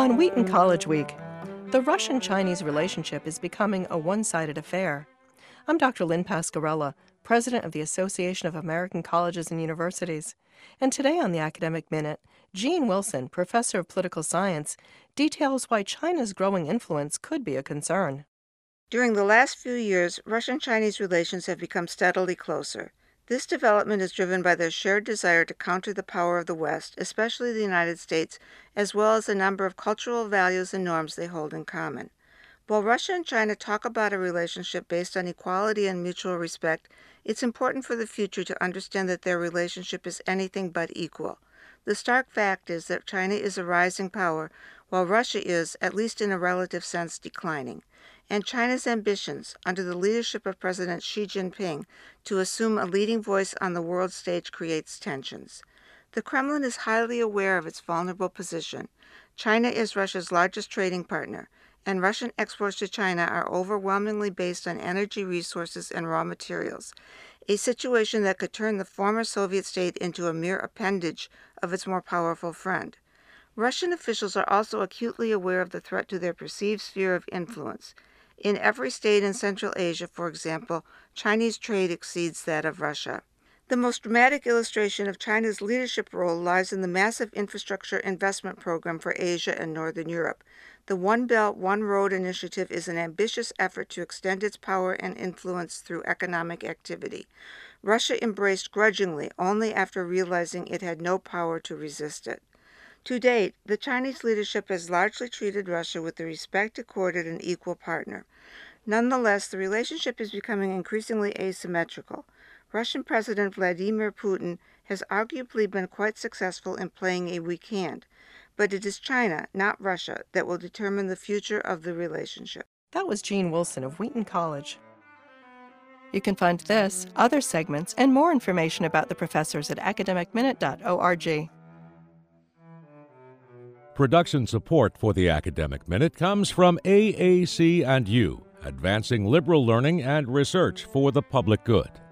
On Wheaton College Week, the Russian-Chinese relationship is becoming a one-sided affair. I'm Dr. Lynn Pasquarella, president of the Association of American Colleges and Universities. And today on the Academic Minute, Gene Wilson, professor of political science, details why China's growing influence could be a concern. During the last few years, Russian-Chinese relations have become steadily closer. This development is driven by their shared desire to counter the power of the West, especially the United States, as well as a number of cultural values and norms they hold in common. While Russia and China talk about a relationship based on equality and mutual respect, it's important for the future to understand that their relationship is anything but equal. The stark fact is that China is a rising power, while Russia is, at least in a relative sense, declining. And China's ambitions, under the leadership of President Xi Jinping, to assume a leading voice on the world stage creates tensions. The Kremlin is highly aware of its vulnerable position. China is Russia's largest trading partner, and Russian exports to China are overwhelmingly based on energy resources and raw materials, a situation that could turn the former Soviet state into a mere appendage of its more powerful friend. Russian officials are also acutely aware of the threat to their perceived sphere of influence. In every state in Central Asia, for example, Chinese trade exceeds that of Russia. The most dramatic illustration of China's leadership role lies in the massive infrastructure investment program for Asia and Northern Europe. The One Belt, One Road initiative is an ambitious effort to extend its power and influence through economic activity. Russia embraced grudgingly only after realizing it had no power to resist it. To date, the Chinese leadership has largely treated Russia with the respect accorded an equal partner. Nonetheless, the relationship is becoming increasingly asymmetrical. Russian President Vladimir Putin has arguably been quite successful in playing a weak hand, but it is China, not Russia, that will determine the future of the relationship. That was Gene Wilson of Wheaton College. You can find this, other segments, and more information about the professors at academicminute.org. Production support for the Academic Minute comes from AAC&U, advancing liberal learning and research for the public good.